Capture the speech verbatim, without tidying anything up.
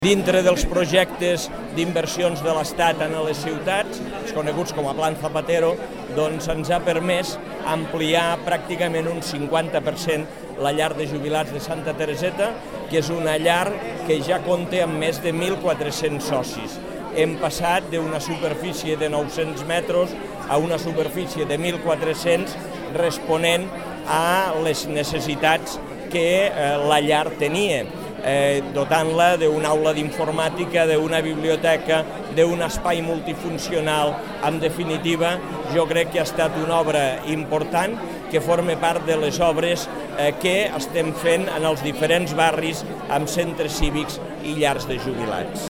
Dintre dels projectes d'inversions de l'Estat en les ciutats, els coneguts com a Plan Zapatero, doncs ens ha permès ampliar pràcticament un cinquanta per cent la llar de jubilats de Santa Tereseta, que és una llar que ja compta amb més de mil quatre-cents socis. Hem passat d'una superfície de nou-cents metres a una superfície de mil quatre-cents responent a les necessitats que la llar tenia. Eh, dotant-la d'una aula d'informàtica, d'una biblioteca, d'un espai multifuncional. En definitiva, jo crec que ha estat una obra important que forma part de les obres eh, que estem fent en els diferents barris amb centres cívics i llars de jubilats.